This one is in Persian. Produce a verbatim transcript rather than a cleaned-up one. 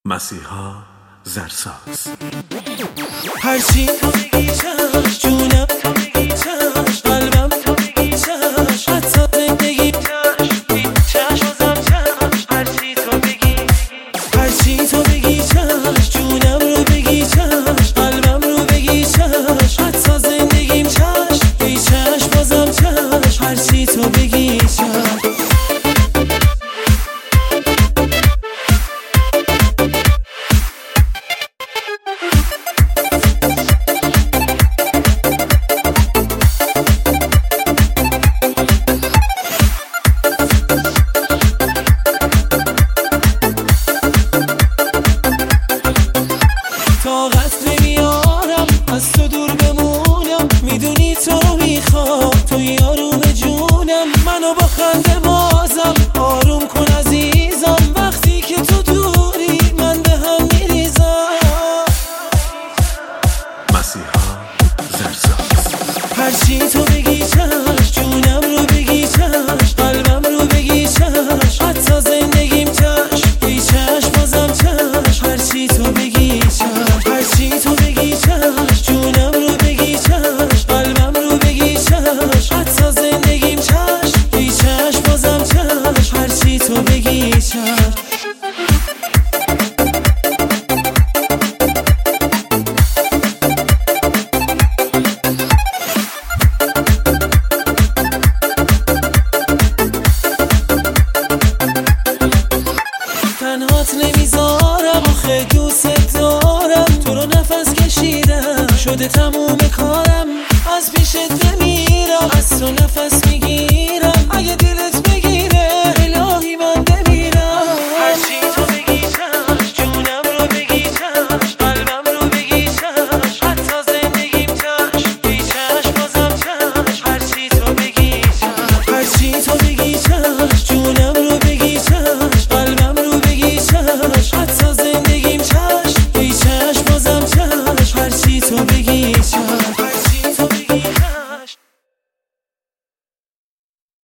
مسیحا زرساز. هرچی تو بگی چش، جونم تو بگی چش، قلبم تو بگی چش، حتی زندگی چش، چش بازم چش. هرچی تو بگی هرچی تو بگی چش، جونم رو بگی چش، قلبم رو بگی چش، حتی زندگیم چش، ای چش بازم چش. هرچی تو بگی چش. طاقت نمیارم از تو دور بمونم، میدونی تو میخوام تو یارو به جونم. منو با خنده بازم آروم کن عزیزم، وقتی که تو دوری من به هم میریزم. مسیحا زرساز. هرچی تو بگی چش، جونم رو بگی چش، قلبم رو بگی چش، حتی زندگیم چش، ای چش بازم چش. هرچی تو بگی چش. هرچی تو بگی چش، جونم رو بگی چش، قلبم رو بگی چش، حتی زندگیم چش، ای چش بازم چش. هرچی تو بگی چش. تنهات نمیذارم آخه دوست دارم، تو رو نفس کشیدم شده تموم کارم، از پیشت نمیرم از تو نفس میگیرم.